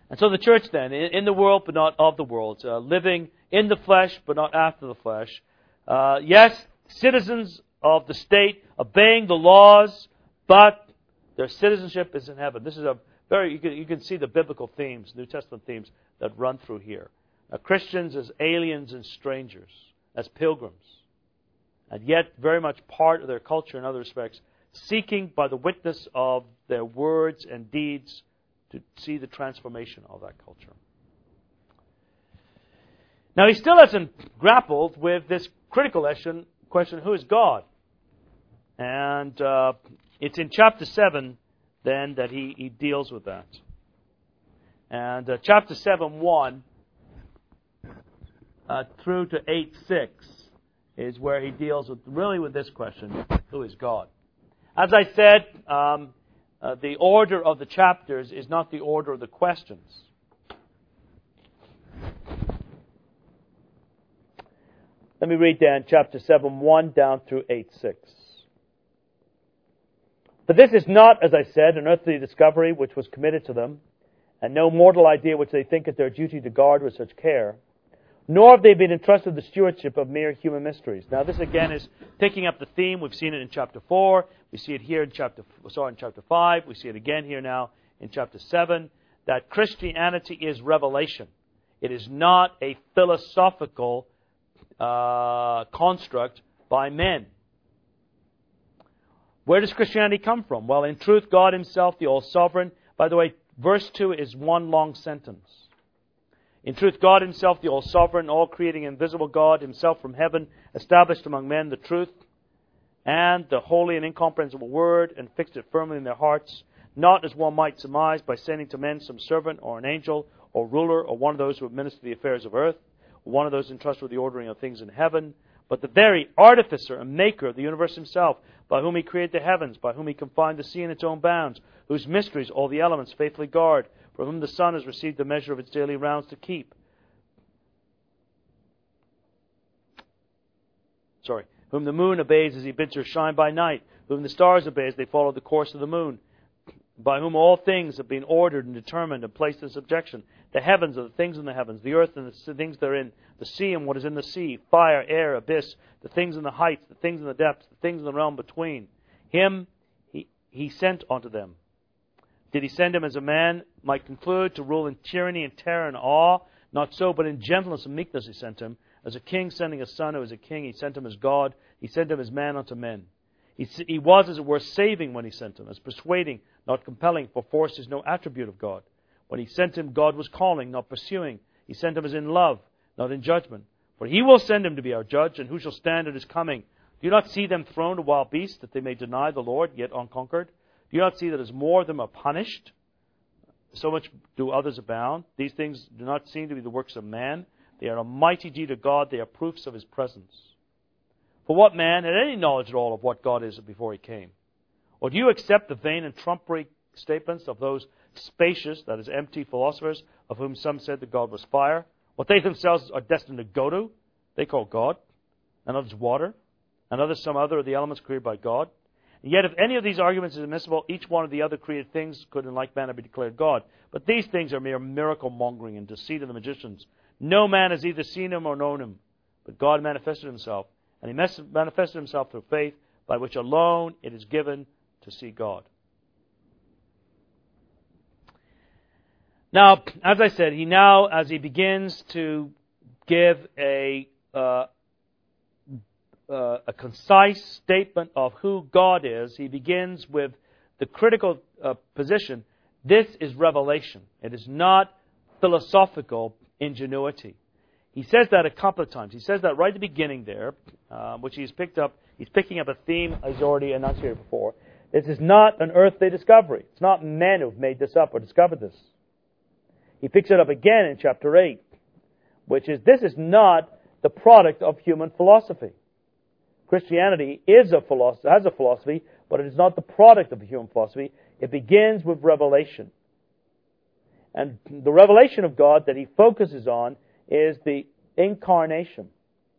And so the church then, in the world but not of the world, living in the flesh but not after the flesh. Yes, citizens of the state, obeying the laws, but their citizenship is in heaven. This is a very, you can see the biblical themes, New Testament themes that run through here. Christians as aliens and strangers, as pilgrims, and yet very much part of their culture in other respects, seeking by the witness of their words and deeds to see the transformation of that culture. Now, he still hasn't grappled with this critical question, who is God? And it's in chapter 7, then, that he deals with that. And chapter 7:1 through to 8:6 is where he deals with this question, who is God? As I said, the order of the chapters is not the order of the questions. Let me read down chapter 7:1 down through 8:6. But this is not, as I said, an earthly discovery which was committed to them, and no mortal idea which they think it their duty to guard with such care, nor have they been entrusted the stewardship of mere human mysteries. Now this again is picking up the theme. We've seen it in chapter 4. We see it here in chapter 5. We see it again here now in chapter 7, that Christianity is revelation. It is not a philosophical construct by men. Where does Christianity come from? Well, in truth, God Himself, the all-sovereign. By the way, verse 2 is one long sentence. In truth, God Himself, the all-sovereign, all-creating, invisible God, Himself from heaven, established among men the truth and the holy and incomprehensible word, and fixed it firmly in their hearts, not as one might surmise by sending to men some servant or an angel or ruler or one of those who administer the affairs of earth, or one of those entrusted with the ordering of things in heaven, but the very artificer and maker of the universe Himself, by whom He created the heavens, by whom He confined the sea in its own bounds, whose mysteries all the elements faithfully guard, for whom the sun has received the measure of its daily rounds to keep. Whom the moon obeys as He bids her shine by night, whom the stars obey as they follow the course of the moon, by whom all things have been ordered and determined and placed in subjection. The heavens are the things in the heavens, the earth and the things therein, the sea and what is in the sea, fire, air, abyss, the things in the heights, the things in the depths, the things in the realm between. Him he sent unto them. Did He send Him as a man might conclude, to rule in tyranny and terror and awe? Not so, but in gentleness and meekness He sent Him. As a king sending a son who is a king, He sent Him as God. He sent Him as man unto men. He was, as it were, saving when He sent Him, as persuading, not compelling, for force is no attribute of God. When He sent Him, God was calling, not pursuing. He sent Him as in love, not in judgment. For He will send Him to be our judge, and who shall stand at His coming? Do you not see them thrown to wild beasts, that they may deny the Lord, yet unconquered? Do you not see that as more of them are punished, so much do others abound? These things do not seem to be the works of man. They are a mighty deed of God. They are proofs of His presence. For what man had any knowledge at all of what God is before He came? Or do you accept the vain and trumpery statements of those spacious, that is, empty philosophers, of whom some said that God was fire? What they themselves are destined to go to, they call God, and others water, and others some other of the elements created by God. And yet if any of these arguments is admissible, each one of the other created things could in like manner be declared God. But these things are mere miracle-mongering and deceit of the magicians. No man has either seen Him or known Him, but God manifested Himself. And He manifested Himself through faith, by which alone it is given to see God. Now, as I said, as he begins to give a concise statement of who God is, he begins with the critical position. This is revelation. It is not philosophical ingenuity. He says that a couple of times. He says that right at the beginning there, which he's picked up. He's picking up a theme he's already enunciated before. This is not an earthly discovery. It's not men who've made this up or discovered this. He picks it up again in chapter 8, which is, this is not the product of human philosophy. Christianity has a philosophy, but it is not the product of human philosophy. It begins with revelation. And the revelation of God that he focuses on is the incarnation.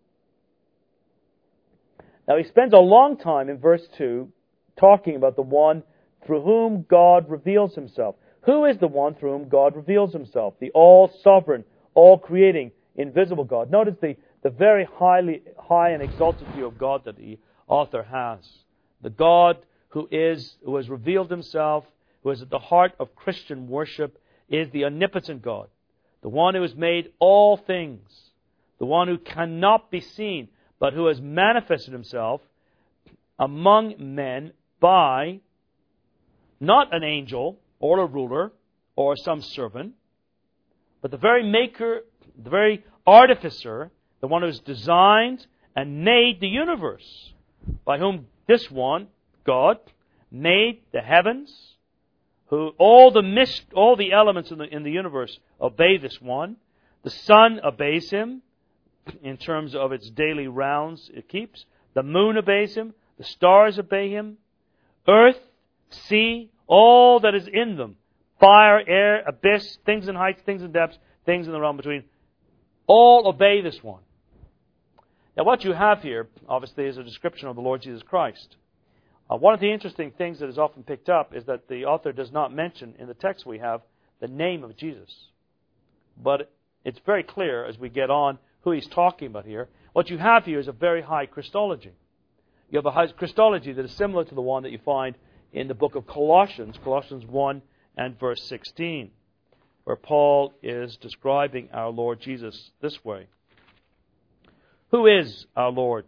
Now he spends a long time in verse 2 talking about the one through whom God reveals Himself, Who is the one through whom God reveals himself? The all-sovereign, all-creating, invisible God. Notice the very high and exalted view of God that the author has. The God who has revealed himself, who is at the heart of Christian worship, is the omnipotent God. The one who has made all things. The one who cannot be seen, but who has manifested himself among men by not an angel or a ruler or some servant, but the very maker, the very artificer, the one who has designed and made the universe, by whom this one, God, made the heavens, who all the elements in the universe obey this one. The sun obeys him in terms of its daily rounds it keeps. The moon obeys him. The stars obey him. Earth, sea, all that is in them, fire, air, abyss, things in heights, things in depths, things in the realm between, all obey this one. Now what you have here, obviously, is a description of the Lord Jesus Christ. One of the interesting things that is often picked up is that the author does not mention in the text we have the name of Jesus. But it's very clear as we get on who he's talking about here. What you have here is a very high Christology. You have a high Christology that is similar to the one that you find in the book of Colossians, Colossians 1 and verse 16, where Paul is describing our Lord Jesus this way. Who is our Lord?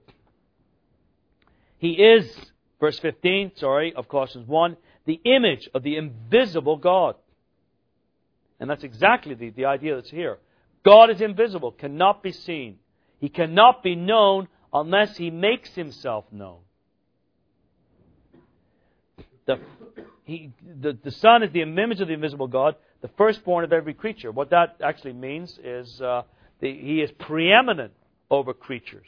He is, verse 15, of Colossians 1, the image of the invisible God. And that's exactly the idea that's here. God is invisible, cannot be seen. He cannot be known unless he makes himself known. The Son is the image of the invisible God, the firstborn of every creature. What that actually means is he is preeminent over creatures.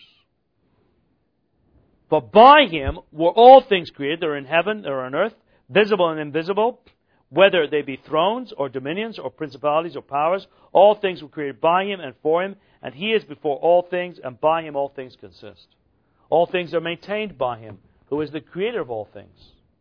But by him were all things created, that are in heaven or on earth, visible and invisible, whether they be thrones or dominions or principalities or powers. All things were created by him and for him, and he is before all things, and by him all things consist. All things are maintained by him, who is the creator of all things.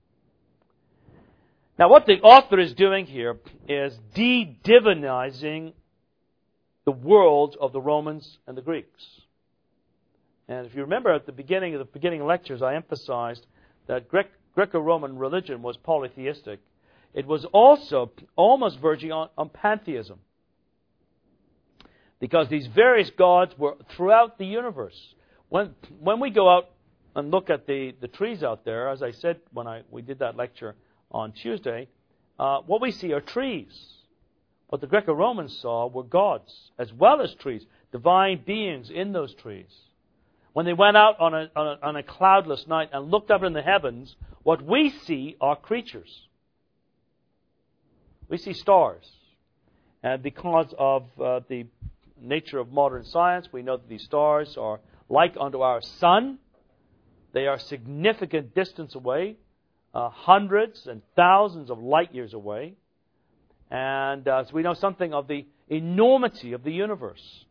Now what the author is doing here is de-divinizing the world of the Romans and the Greeks. And if you remember at the beginning lectures, I emphasized that Greco-Roman religion was polytheistic. It was also almost verging on pantheism, because these various gods were throughout the universe. When we go out and look at the trees out there, as I said when we did that lecture on Tuesday, what we see are trees. What the Greco-Romans saw were gods as well as trees, divine beings in those trees. When they went out on a cloudless night and looked up in the heavens, what we see are creatures. We see stars. And because of the nature of modern science, we know that these stars are like unto our sun. They are significant distance away, hundreds and thousands of light years away. And so we know something of the enormity of the universe.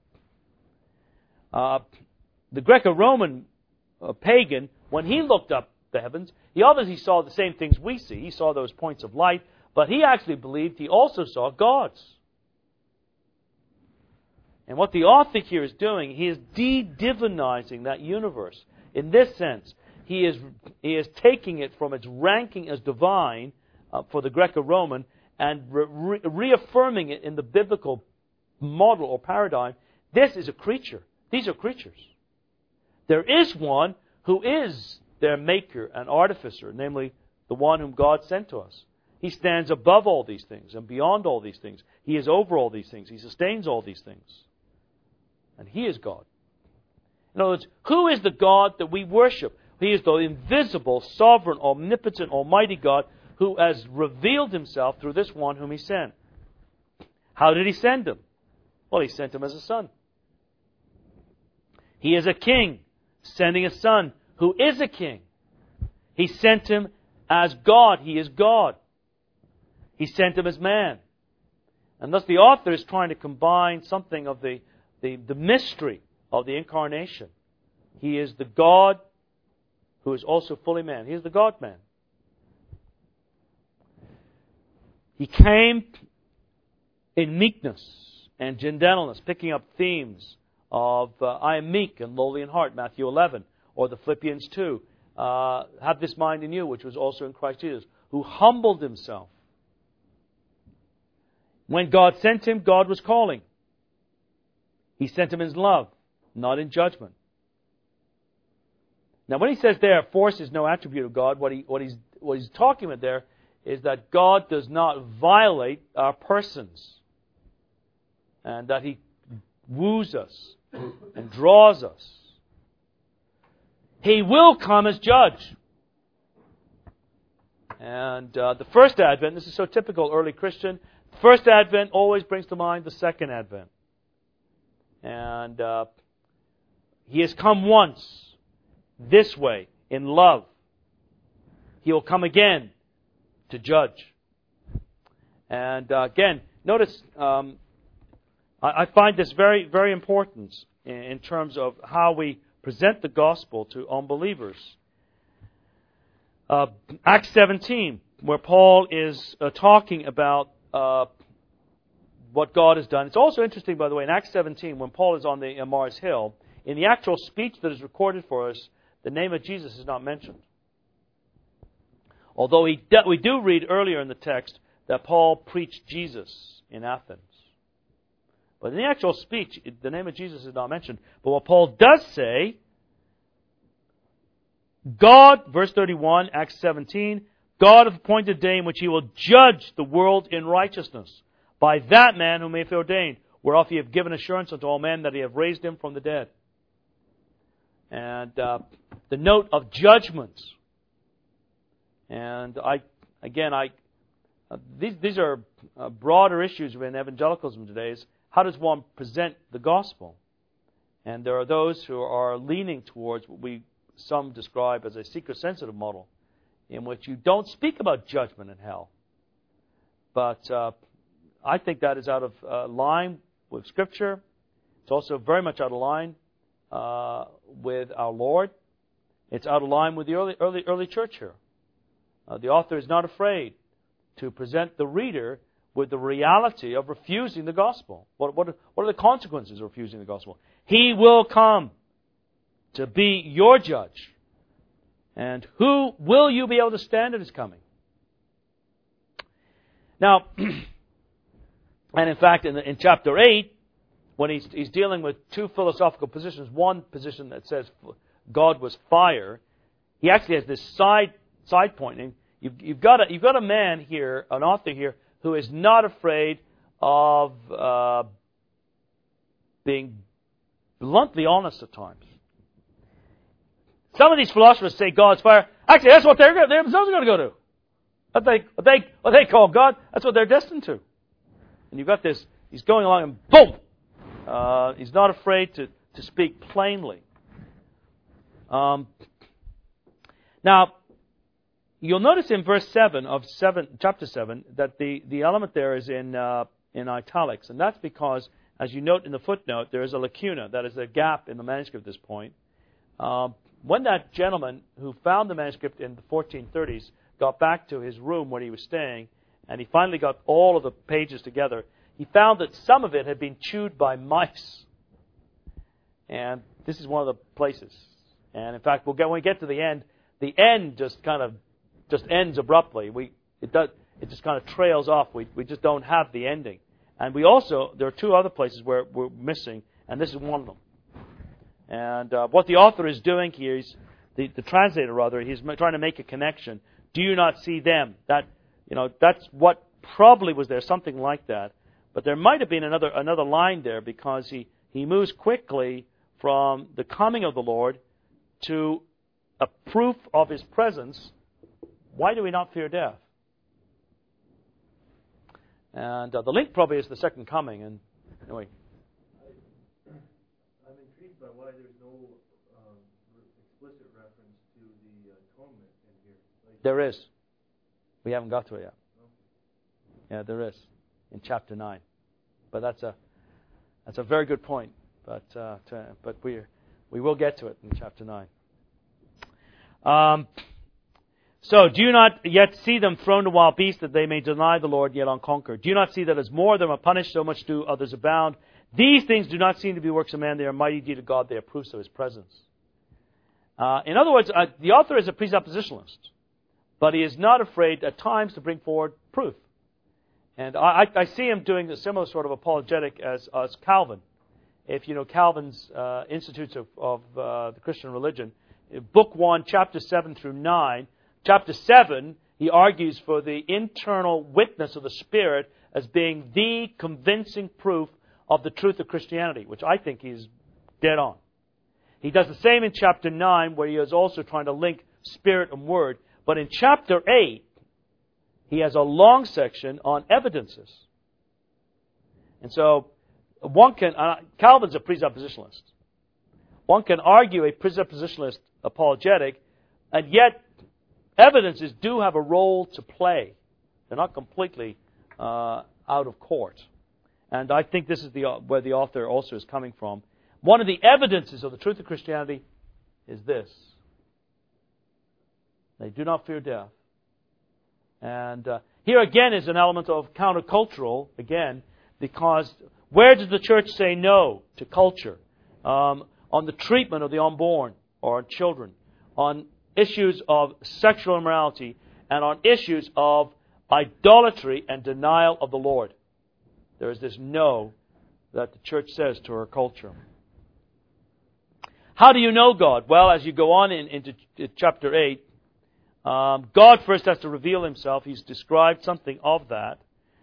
The Greco-Roman pagan, when he looked up the heavens, he obviously saw the same things we see. He saw those points of light, but he actually believed he also saw gods. And what the author here is doing, he is de-divinizing that universe. In this sense, he is taking it from its ranking as divine for the Greco-Roman and reaffirming it in the biblical model or paradigm. This is a creature. These are creatures. There is one who is their maker and artificer, namely the one whom God sent to us. He stands above all these things and beyond all these things. He is over all these things. He sustains all these things. And he is God. In other words, who is the God that we worship? He is the invisible, sovereign, omnipotent, almighty God who has revealed himself through this one whom he sent. How did he send him? Well, he sent him as a son. He is a king, sending a son who is a king. He sent him as God. He is God. He sent him as man. And thus the author is trying to combine something of the mystery of the incarnation. He is the God who is also fully man. He is the God-man. He came in meekness and gentleness, picking up themes of I am meek and lowly in heart, Matthew 11, or the Philippians 2, have this mind in you, which was also in Christ Jesus, who humbled himself. When God sent him, God was calling. He sent him in love, not in judgment. Now, when he says there, force is no attribute of God, what he's talking about there is that God does not violate our persons, and that He woos us and draws us. He will come as judge. And the first advent, this is so typical early Christian, first advent always brings to mind the second advent. And He has come once, this way, in love. He will come again to judge. And again, notice, I find this very, very important in terms of how we present the gospel to unbelievers. Acts 17, where Paul is talking about what God has done. It's also interesting, by the way, in Acts 17, when Paul is on the Mars Hill, in the actual speech that is recorded for us, the name of Jesus is not mentioned. Although we do read earlier in the text that Paul preached Jesus in Athens. But in the actual speech, the name of Jesus is not mentioned. But what Paul does say, God, verse 31, Acts 17, God hath appointed a day in which He will judge the world in righteousness by that man whom He hath ordained, whereof He hath given assurance unto all men that He hath raised Him from the dead. And the note of judgment. And these are broader issues in evangelicalism today. Is how does one present the gospel? And there are those who are leaning towards what some describe as a seeker-sensitive model, in which you don't speak about judgment and hell. But I think that is out of line with Scripture. It's also very much out of line with our Lord. It's out of line with the early church here. The author is not afraid to present the reader with the reality of refusing the gospel. What are the consequences of refusing the gospel? He will come to be your judge. And who will you be able to stand at His coming? Now, and in fact, in chapter 8, when he's dealing with two philosophical positions, one position that says God was fire, he actually has this side pointing. You've got a man here, an author here, who is not afraid of being bluntly honest at times. Some of these philosophers say God's fire. Actually, that's what they themselves are going to go to. What they call God, that's what they're destined to. And you've got this. He's going along and boom. He's not afraid to speak plainly. Now, you'll notice in verse 7 of chapter 7 that the element there is in italics, and that's because, as you note in the footnote, there is a lacuna, that is a gap in the manuscript at this point. When that gentleman who found the manuscript in the 1430s got back to his room where he was staying, and he finally got all of the pages together, he found that some of it had been chewed by mice. And this is one of the places. And in fact, when we get to the end just ends abruptly. It just kind of trails off. We just don't have the ending. And there are two other places where we're missing, and this is one of them. And what the author is doing here, the translator rather, he's trying to make a connection. Do you not see them? That's what probably was there, something like that. But there might have been another line there, because he moves quickly from the coming of the Lord to a proof of His presence. Why do we not fear death? And the link probably is the second coming. And anyway, I'm intrigued by why there's no explicit reference to the atonement in here. There is. We haven't got to it yet. Yeah, there is in chapter 9. But that's a very good point. But we will get to it in chapter 9. So, do you not yet see them thrown to wild beasts, that they may deny the Lord, yet unconquered? Do you not see that as more of them are punished, so much do others abound? These things do not seem to be works of man. They are mighty deed of God. They are proofs of His presence. In other words, the author is a presuppositionalist, but he is not afraid at times to bring forward proof. And I see him doing a similar sort of apologetic as Calvin. If you know Calvin's Institutes of the Christian Religion, Book 1, Chapter 7 through 9, Chapter 7, he argues for the internal witness of the Spirit as being the convincing proof of the truth of Christianity, which I think he's dead on. He does the same in Chapter 9, where he is also trying to link Spirit and Word. But in Chapter 8, he has a long section on evidences. And so, one can, Calvin's a presuppositionalist. One can argue a presuppositionalist apologetic, and yet evidences do have a role to play. They're not completely out of court. And I think this is where the author also is coming from. One of the evidences of the truth of Christianity is this. They do not fear death. And here again is an element of countercultural, again, because where does the church say no to culture? On the treatment of the unborn or children, on issues of sexual immorality, and on issues of idolatry and denial of the Lord. There is this no that the church says to her culture. How do you know God? Well, as you go on into chapter 8, God first has to reveal Himself. He's described something of that.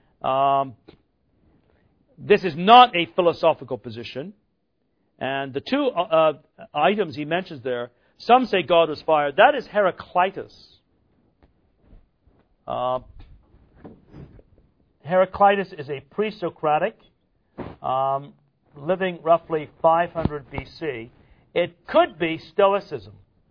This is not a philosophical position. And the two items he mentions there, some say God was fire. That is Heraclitus. Heraclitus is a pre-Socratic, living roughly 500 BC. It could be Stoicism.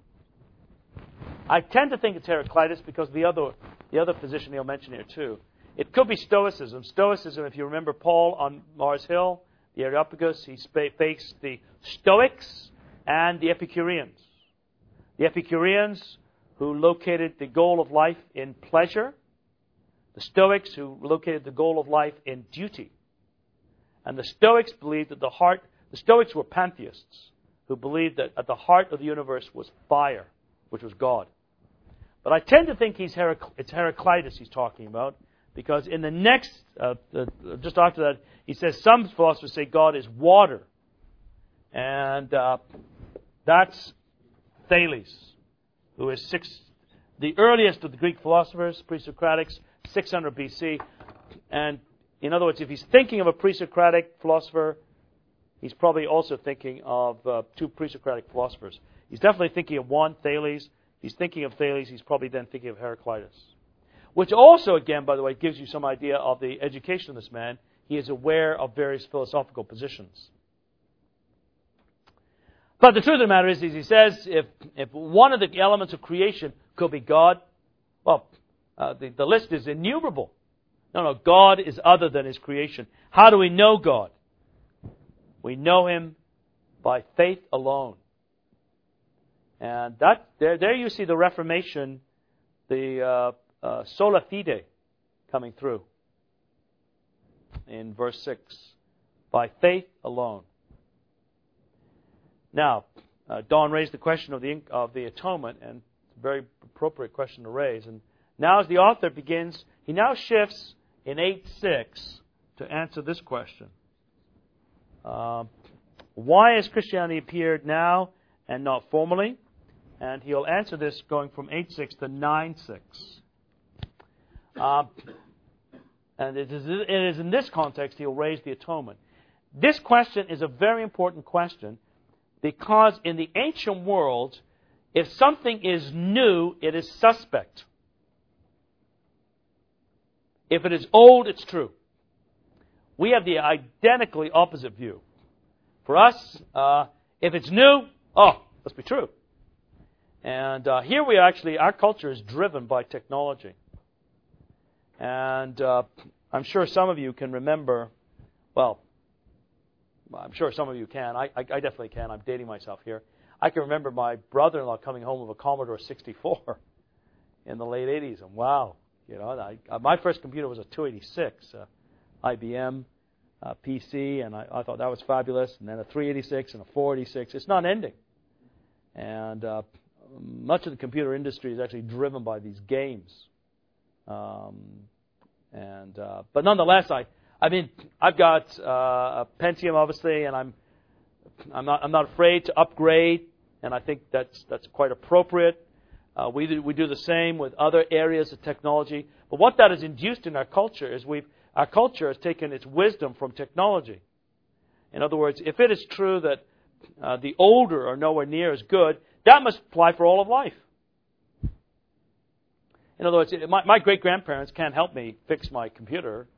I tend to think it's Heraclitus because the other position he'll mention here too. It could be Stoicism. Stoicism, if you remember Paul on Mars Hill, the Areopagus, he faced the Stoics and the Epicureans. The Epicureans, who located the goal of life in pleasure. The Stoics, who located the goal of life in duty. And the Stoics believed that the Stoics were pantheists, who believed that at the heart of the universe was fire, which was God. But I tend to think it's Heraclitus he's talking about, because in the next, just after that, he says some philosophers say God is water. And that's Thales, who is the earliest of the Greek philosophers, pre-Socratics, 600 BC. And in other words, if he's thinking of a pre-Socratic philosopher, he's probably also thinking of two pre-Socratic philosophers. He's definitely thinking of one, Thales. If he's thinking of Thales, he's probably then thinking of Heraclitus. Which also, again, by the way, gives you some idea of the education of this man. He is aware of various philosophical positions. But the truth of the matter is, as he says, if one of the elements of creation could be God, well, the list is innumerable. No, God is other than His creation. How do we know God? We know Him by faith alone. And there you see the Reformation, the sola fide coming through in verse 6. By faith alone. Now, Don raised the question of the atonement, and it's a very appropriate question to raise. And now as the author begins, he now shifts in 8:6 to answer this question. Why has Christianity appeared now and not formerly? And he'll answer this going from 8:6 to 9:6. And it is in this context he'll raise the atonement. This question is a very important question because in the ancient world, if something is new, it is suspect. If it is old, it's true. We have the identically opposite view. For us, if it's new, must be true. And here we actually, our culture is driven by technology. And I'm sure some of you can remember, well, I'm sure some of you can. I definitely can. I'm dating myself here. I can remember my brother-in-law coming home with a Commodore 64. in the late 80s. And wow, my first computer was a 286 IBM PC, and I thought that was fabulous. And then a 386 and a 486. It's not ending. And much of the computer industry is actually driven by these games. But nonetheless, I've got a Pentium, obviously, and I'm not afraid to upgrade, and I think that's quite appropriate. We do the same with other areas of technology. But what that has induced in our culture is our culture has taken its wisdom from technology. In other words, if it is true that the older are nowhere near as good, that must apply for all of life. In other words, my great-grandparents can't help me fix my computer,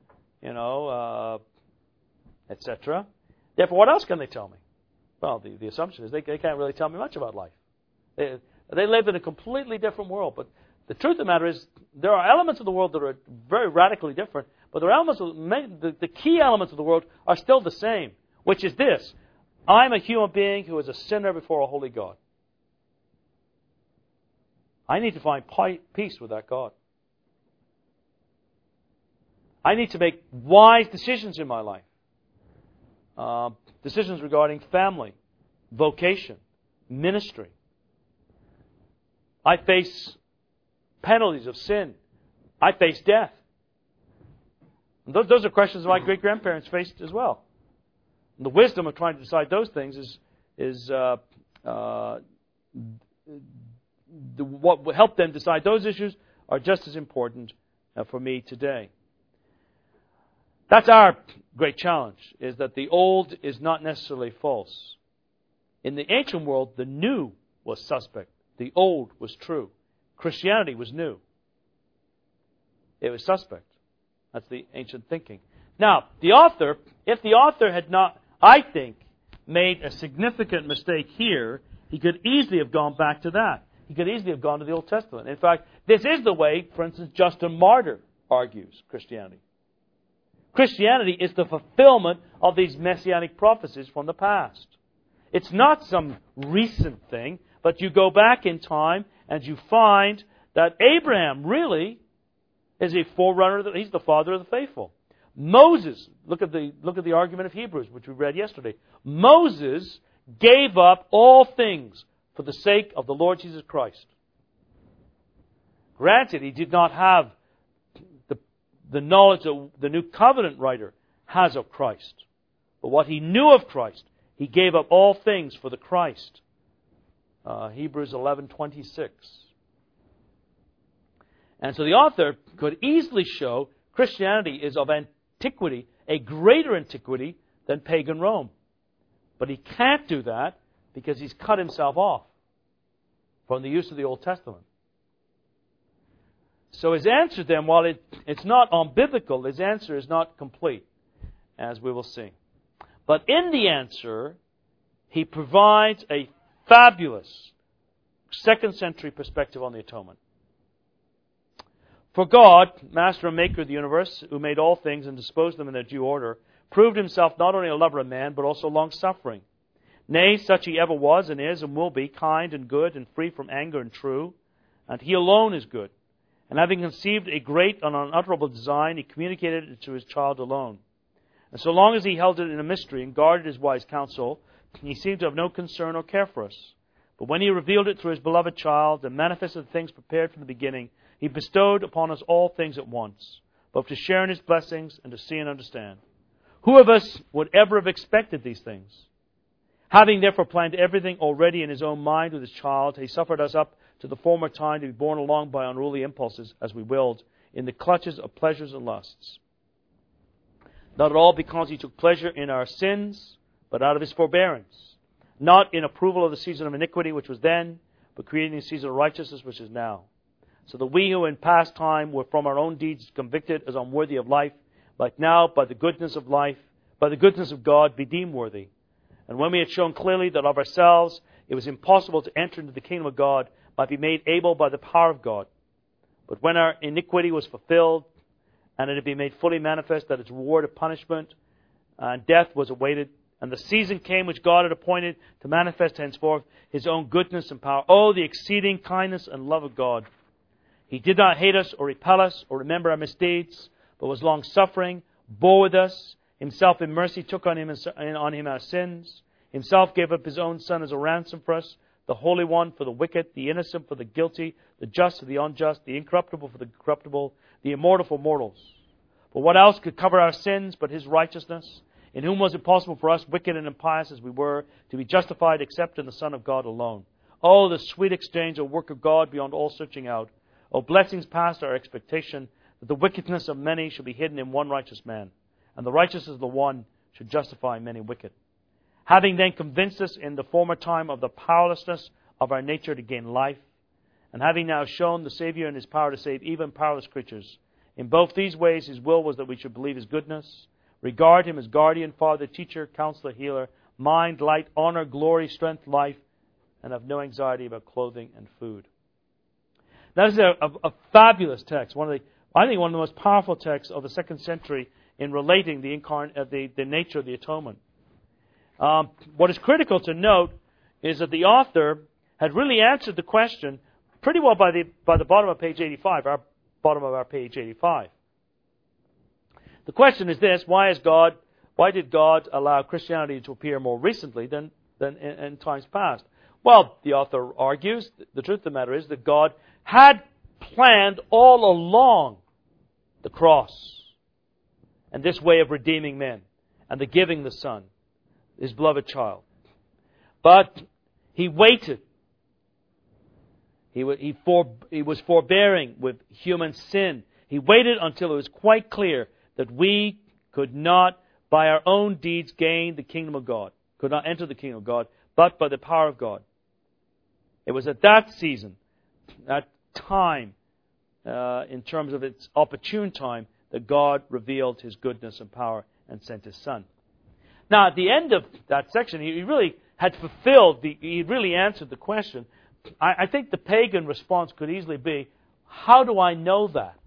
etc. Therefore, what else can they tell me? Well, the assumption is they can't really tell me much about life. They live in a completely different world. But the truth of the matter is, there are elements of the world that are very radically different, but there are elements the key elements of the world are still the same, which is this: I'm a human being who is a sinner before a holy God. I need to find peace with that God. I need to make wise decisions in my life. Decisions regarding family, vocation, ministry. I face penalties of sin. I face death. And those are questions my great-grandparents faced as well. And the wisdom of trying to decide those things what will help them decide those issues are just as important for me today. That's our great challenge, is that the old is not necessarily false. In the ancient world, the new was suspect. The old was true. Christianity was new. It was suspect. That's the ancient thinking. Now, if the author had not, I think, made a significant mistake here, he could easily have gone back to that. He could easily have gone to the Old Testament. In fact, this is the way, for instance, Justin Martyr argues Christianity. Christianity is the fulfillment of these messianic prophecies from the past. It's not some recent thing, but you go back in time and you find that Abraham really is a forerunner. He's the father of the faithful. Moses, look at the argument of Hebrews, which we read yesterday. Moses gave up all things for the sake of the Lord Jesus Christ. Granted, he did not have the knowledge that the New Covenant writer has of Christ. But what he knew of Christ, he gave up all things for the Christ. Hebrews 11:26. And so the author could easily show Christianity is of antiquity, a greater antiquity than pagan Rome. But he can't do that because he's cut himself off from the use of the Old Testament. So his answer then, while it's not unbiblical, his answer is not complete, as we will see. But in the answer, he provides a fabulous second century perspective on the atonement. For God, master and maker of the universe, who made all things and disposed them in their due order, proved himself not only a lover of man, but also long-suffering. Nay, such he ever was and is and will be, kind and good and free from anger and true. And he alone is good. And having conceived a great and unutterable design, he communicated it to his child alone. And so long as he held it in a mystery and guarded his wise counsel, he seemed to have no concern or care for us. But when he revealed it through his beloved child and manifested the things prepared from the beginning, he bestowed upon us all things at once, both to share in his blessings and to see and understand. Who of us would ever have expected these things? Having therefore planned everything already in his own mind with his child, he suffered us up to the former time to be borne along by unruly impulses, as we willed, in the clutches of pleasures and lusts. Not at all because he took pleasure in our sins, but out of his forbearance. Not in approval of the season of iniquity which was then, but creating the season of righteousness which is now. So that we who in past time were from our own deeds convicted as unworthy of life, might now, by the goodness of life, by the goodness of God, be deemed worthy. And when we had shown clearly that of ourselves it was impossible to enter into the kingdom of God, might be made able by the power of God. But when our iniquity was fulfilled, and it had been made fully manifest that its reward of punishment and death was awaited, and the season came which God had appointed to manifest henceforth his own goodness and power. Oh, the exceeding kindness and love of God! He did not hate us or repel us or remember our misdeeds, but was long-suffering, bore with us, himself in mercy took on him our sins, himself gave up his own Son as a ransom for us, the Holy One for the wicked, the innocent for the guilty, the just for the unjust, the incorruptible for the corruptible, the immortal for mortals. But what else could cover our sins but his righteousness? In whom was it possible for us, wicked and impious as we were, to be justified except in the Son of God alone? Oh, the sweet exchange, O work of God beyond all searching out. O blessings past our expectation, that the wickedness of many should be hidden in one righteous man, and the righteousness of the one should justify many wicked. Having then convinced us in the former time of the powerlessness of our nature to gain life, and having now shown the Savior in his power to save even powerless creatures, in both these ways his will was that we should believe his goodness, regard him as guardian, father, teacher, counselor, healer, mind, light, honor, glory, strength, life, and have no anxiety about clothing and food. That is a fabulous text. I think one of the most powerful texts of the 2nd century in relating the nature of the atonement. What is critical to note is that the author had really answered the question pretty well by the bottom of page 85, bottom of our page 85. The question is this: why did God allow Christianity to appear more recently than in times past? Well, the author argues the truth of the matter is that God had planned all along the cross and this way of redeeming men and the giving the Son, his beloved child. But he waited. He was forbearing with human sin. He waited until it was quite clear that we could not, by our own deeds, gain the kingdom of God, could not enter the kingdom of God, but by the power of God. It was at that season, that time, in terms of its opportune time, that God revealed his goodness and power and sent his Son. Now, at the end of that section, he really had he really answered the question. I think the pagan response could easily be, how do I know that?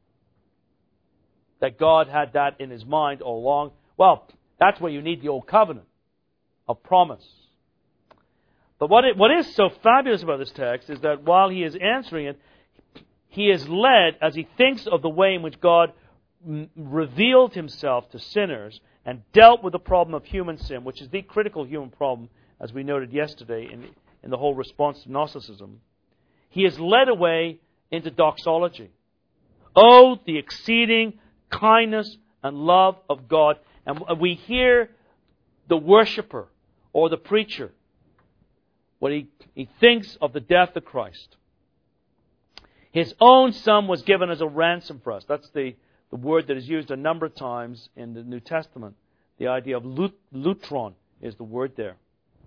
That God had that in his mind all along? Well, that's where you need the old covenant of promise. But what is so fabulous about this text is that while he is answering it, he is led, as he thinks of the way in which God revealed himself to sinners and dealt with the problem of human sin, which is the critical human problem, as we noted yesterday in the whole response to Gnosticism. He is led away into doxology. Oh, the exceeding kindness and love of God. And we hear the worshiper or the preacher when he thinks of the death of Christ. His own Son was given as a ransom for us. That's the word that is used a number of times in the New Testament. The idea of lutron is the word there.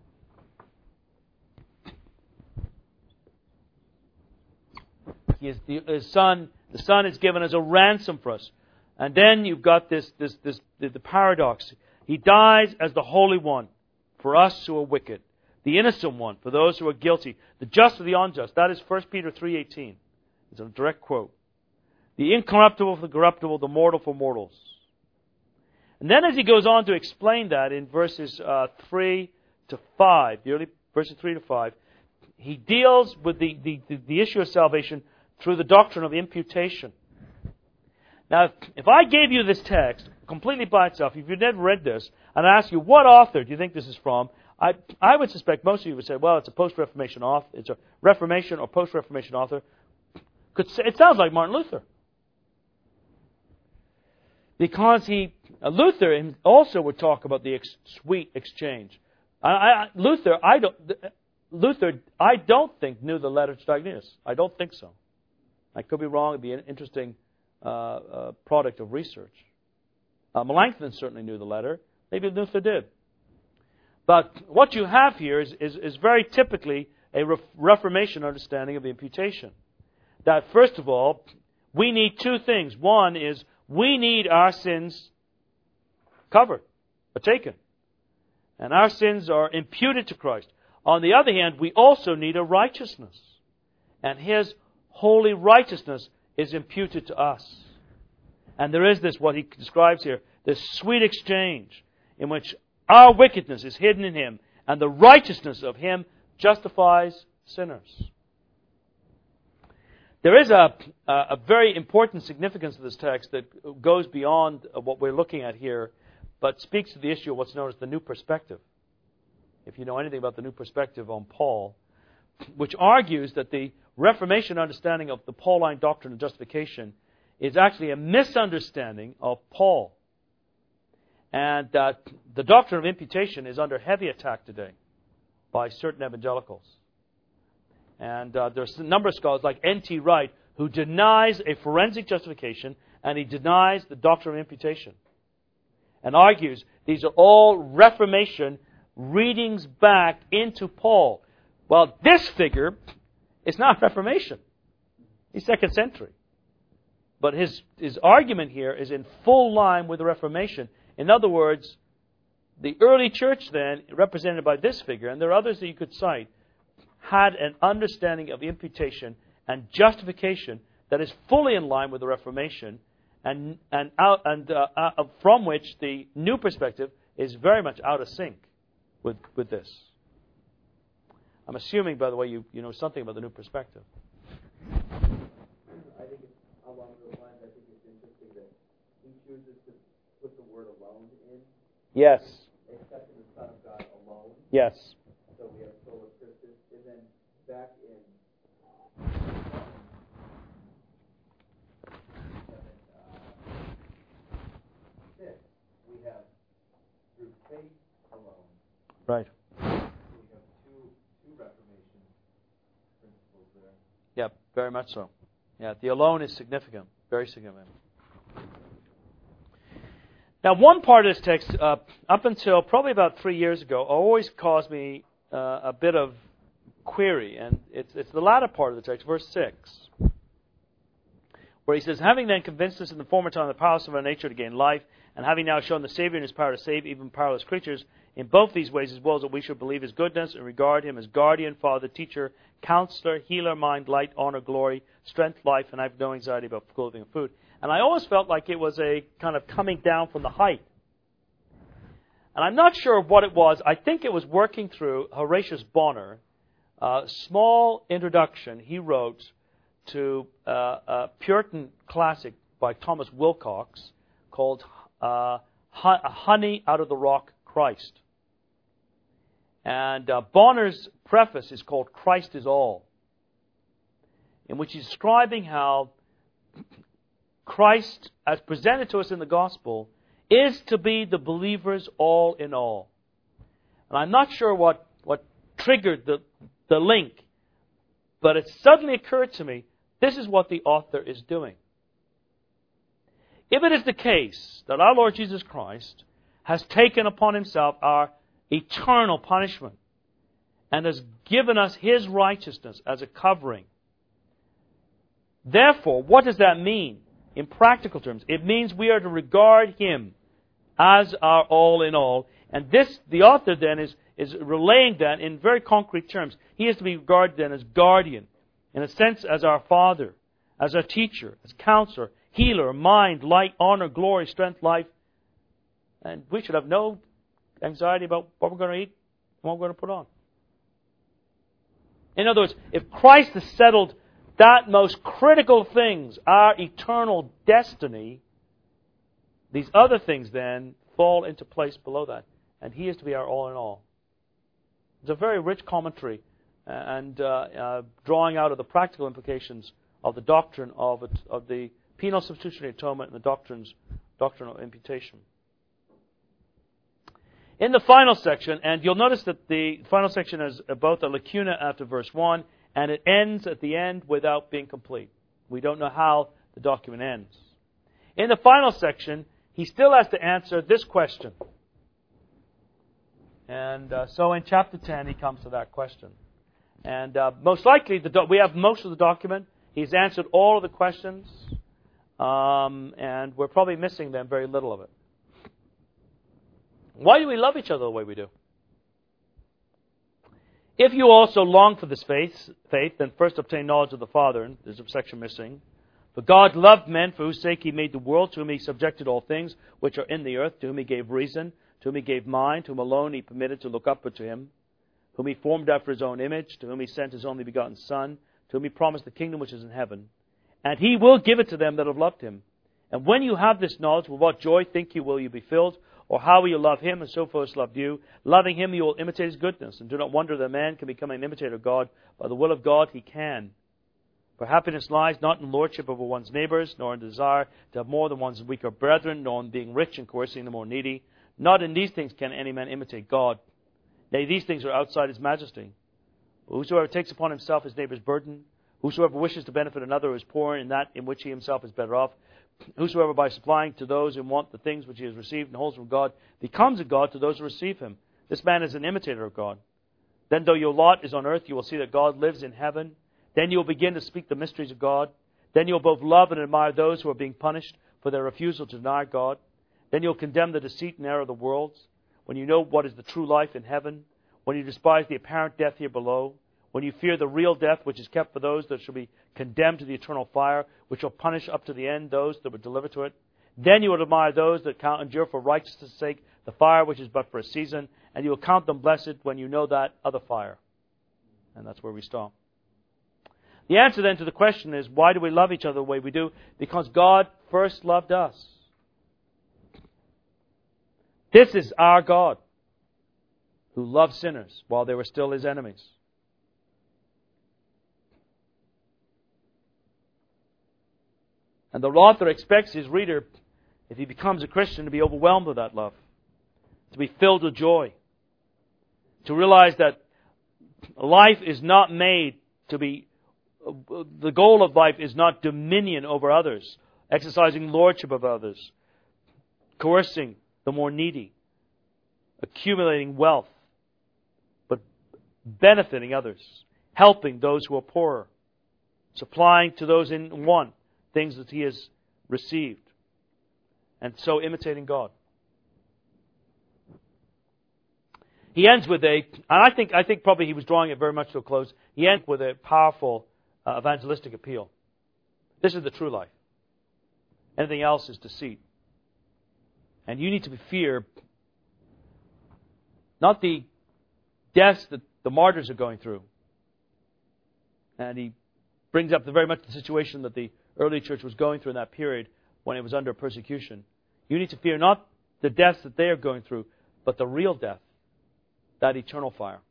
The Son is given as a ransom for us. And then you've got the paradox. He dies as the Holy One for us who are wicked. The innocent one for those who are guilty. The just for the unjust. That is 1 Peter 3:18. It's a direct quote. The incorruptible for the corruptible, the mortal for mortals. And then as he goes on to explain that in verses 3 to 5, the early verses 3 to 5, he deals with the issue of salvation through the doctrine of imputation. Now, if I gave you this text completely by itself, if you've never read this, and I ask you, what author do you think this is from? I would suspect most of you would say, well, it's a post-Reformation author. It's a Reformation or post-Reformation author. It sounds like Martin Luther. Because Luther also would talk about the sweet exchange. Luther, I don't think knew the letter to Diognetus. I don't think so. I could be wrong. It'd be an interesting product of research. Melanchthon certainly knew the letter. Maybe Luther did. But what you have here is very typically a Reformation understanding of imputation. That, first of all, we need two things. One is we need our sins covered or taken. And our sins are imputed to Christ. On the other hand, we also need a righteousness. And his holy righteousness is imputed to us. And there is this, what he describes here, this sweet exchange in which our wickedness is hidden in him, and the righteousness of him justifies sinners. There is a very important significance of this text that goes beyond what we're looking at here, but speaks to the issue of what's known as the new perspective. If you know anything about the new perspective on Paul, which argues that the Reformation understanding of the Pauline doctrine of justification is actually a misunderstanding of Paul. And that the doctrine of imputation is under heavy attack today by certain evangelicals. And there's a number of scholars like N.T. Wright who denies a forensic justification, and he denies the doctrine of imputation. And argues these are all Reformation readings back into Paul. Well, this figure is not Reformation. He's 2nd century. But his argument here is in full line with the Reformation. In other words, the early church then, represented by this figure, and there are others that you could cite, had an understanding of imputation and justification that is fully in line with the Reformation, and from which the new perspective is very much out of sync with this. I'm assuming, by the way, you know something about the new perspective. I think it's along those lines. I think it's interesting that he chooses to put the word alone in. Yes. Except in the Son of God alone. Yes. So we have sola Christus, and then back in 6, we have through faith alone. Right. We have two Reformation principles there. Yeah, very much so. Yeah, the alone is significant, very significant. Now, one part of this text, up until probably about 3 years ago, always caused me a bit of query, and it's the latter part of the text, verse 6, where he says, having then convinced us in the former time of the powerlessness of our nature to gain life, and having now shown the Savior in his power to save even powerless creatures, in both these ways as well as that we should believe his goodness and regard him as guardian, father, teacher, counselor, healer, mind, light, honor, glory, strength, life, and I have no anxiety about clothing and food. And I always felt like it was a kind of coming down from the height. And I'm not sure what it was. I think it was working through Horatius Bonar, a small introduction he wrote to a Puritan classic by Thomas Wilcox called Honey Out of the Rock, Christ. And Bonner's preface is called Christ is All, in which he's describing how Christ, as presented to us in the gospel, is to be the believer's all in all. And I'm not sure what triggered the link, but it suddenly occurred to me, this is what the author is doing. If it is the case that our Lord Jesus Christ has taken upon himself our eternal punishment and has given us his righteousness as a covering, therefore, what does that mean in practical terms? It means we are to regard him as our all in all. And this, the author then is relaying that in very concrete terms. He is to be regarded then as guardian, in a sense as our father, as our teacher, as counselor, healer, mind, light, honor, glory, strength, life. And we should have no anxiety about what we're going to eat and what we're going to put on. In other words, if Christ has settled that most critical things, our eternal destiny, these other things then fall into place below that. And he is to be our all in all. It's a very rich commentary and drawing out of the practical implications of the doctrine of the penal substitutionary atonement and the doctrine of imputation. In the final section, and you'll notice that the final section has both a lacuna after verse 1, and it ends at the end without being complete. We don't know how the document ends. In the final section, he still has to answer this question. And so in chapter 10, he comes to that question. And most likely, we have most of the document. He's answered all of the questions. And we're probably missing then very little of it. Why do we love each other the way we do? If you also long for this faith, then first obtain knowledge of the Father. And there's a section missing. For God loved men, for whose sake he made the world, to whom he subjected all things which are in the earth, to whom he gave reason, to whom he gave mind, to whom alone he permitted to look upward to him, whom he formed after his own image, to whom he sent his only begotten Son, to whom he promised the kingdom which is in heaven. And he will give it to them that have loved him. And when you have this knowledge, with what joy think you will you be filled? Or how will you love him as so first loved you? Loving him, you will imitate his goodness. And do not wonder that man can become an imitator of God. By the will of God, he can. For happiness lies not in lordship over one's neighbors, nor in desire to have more than one's weaker brethren, nor in being rich and coercing the more needy. Not in these things can any man imitate God. Nay, these things are outside his majesty. Whosoever takes upon himself his neighbor's burden, whosoever wishes to benefit another is poor in that in which he himself is better off. Whosoever by supplying to those who want the things which he has received and holds from God becomes a God to those who receive him. This man is an imitator of God. Then though your lot is on earth, you will see that God lives in heaven. Then you will begin to speak the mysteries of God. Then you will both love and admire those who are being punished for their refusal to deny God. Then you will condemn the deceit and error of the worlds. When you know what is the true life in heaven. When you despise the apparent death here below. When you fear the real death which is kept for those that shall be condemned to the eternal fire, which will punish up to the end those that were delivered to it. Then you will admire those that endure for righteousness' sake the fire which is but for a season, and you will count them blessed when you know that other fire. And that's where we stop. The answer then to the question is, why do we love each other the way we do? Because God first loved us. This is our God, who loved sinners while they were still his enemies. And the author expects his reader, if he becomes a Christian, to be overwhelmed with that love, to be filled with joy, to realize that life is not made to be, the goal of life is not dominion over others, exercising lordship of others, coercing the more needy, accumulating wealth, but benefiting others, helping those who are poorer, supplying to those in want things that he has received, and so imitating God. He ends with and I think probably he was drawing it very much to a close. He ends with a powerful evangelistic appeal. This is the true life. Anything else is deceit. And you need to fear not the deaths that the martyrs are going through. And he brings up very much the situation that the early church was going through in that period when it was under persecution. You need to fear not the deaths that they are going through, but the real death, that eternal fire.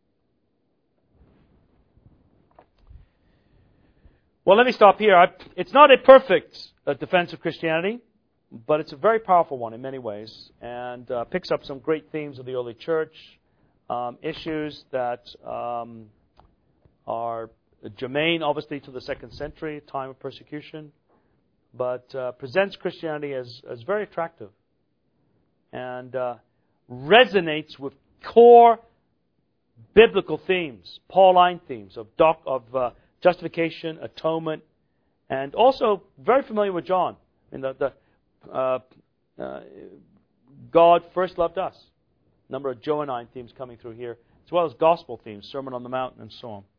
Well, let me stop here. It's not a perfect defense of Christianity, but it's a very powerful one in many ways, and picks up some great themes of the early church, issues that are germane, obviously, to the second century, time of persecution, but presents Christianity as very attractive and resonates with core biblical themes, Pauline themes of justification, atonement, and also very familiar with John. God first loved us. A number of Johannine themes coming through here, as well as gospel themes, Sermon on the Mount, and so on.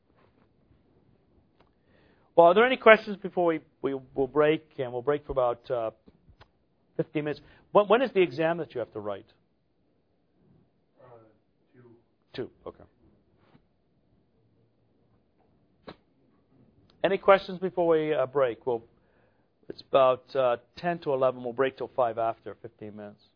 Well, are there any questions before we will break? And we'll break for about 15 minutes. When is the exam that you have to write? 2. Okay. Any questions before we break? Well, it's about 10 to 11. We'll break till 5 after, 15 minutes.